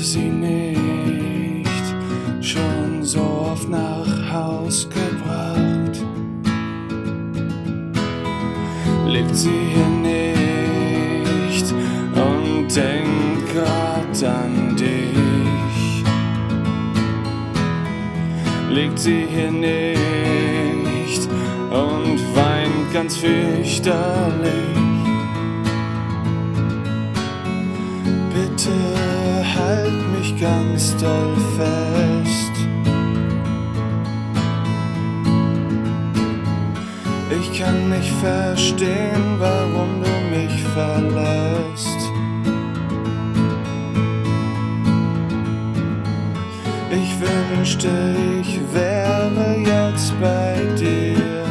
sie nicht schon so oft nach Haus gebracht? Lebt sie hier nicht und denkt grad an dich? Liegt sie hier nicht und weint ganz fürchterlich? Bitte halt mich ganz doll fest. Ich kann nicht verstehen, warum du mich verlässt. Ich wünschte, ich wäre jetzt bei dir.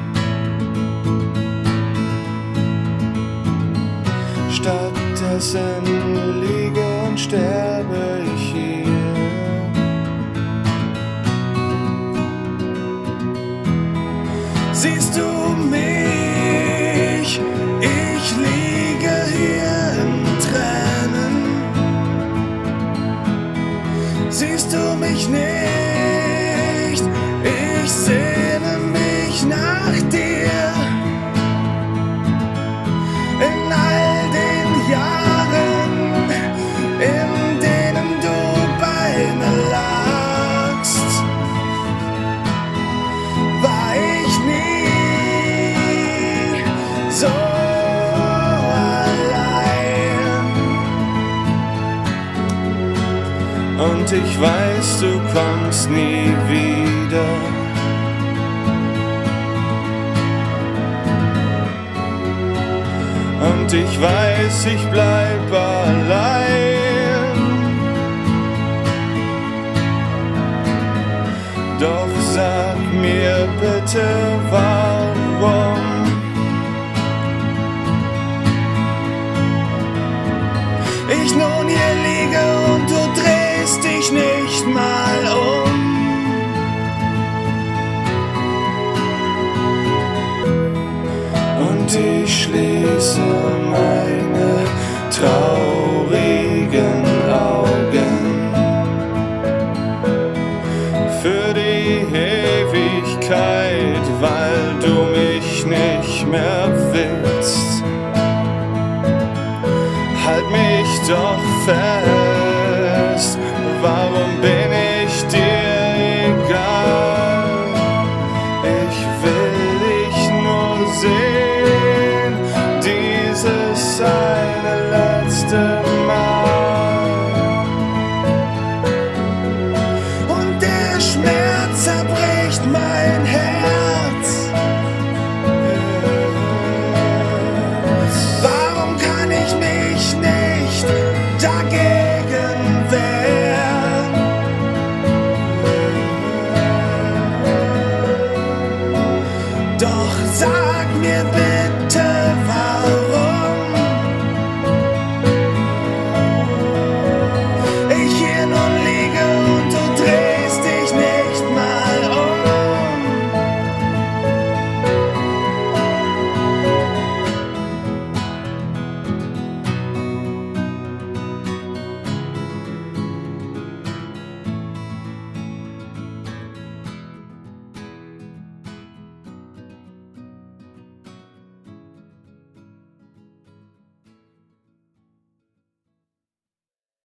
Stattdessen liege und sterbe ich hier. Siehst du mich? Ich liege hier in Tränen. Siehst du mich nicht? Ich sehne mich nach dir. In all den Jahren, in denen du bei mir lagst, war ich nie so allein. Und ich weiß, du kommst nie wieder. Und ich weiß, ich bleib allein. Doch sag mir bitte, warum? Ich nun hier liege und du drehst dich nicht mal um. Und ich schließe meine traurigen Augen für die Ewigkeit, weil du mich nicht mehr willst. Halt mich doch fest, warum bin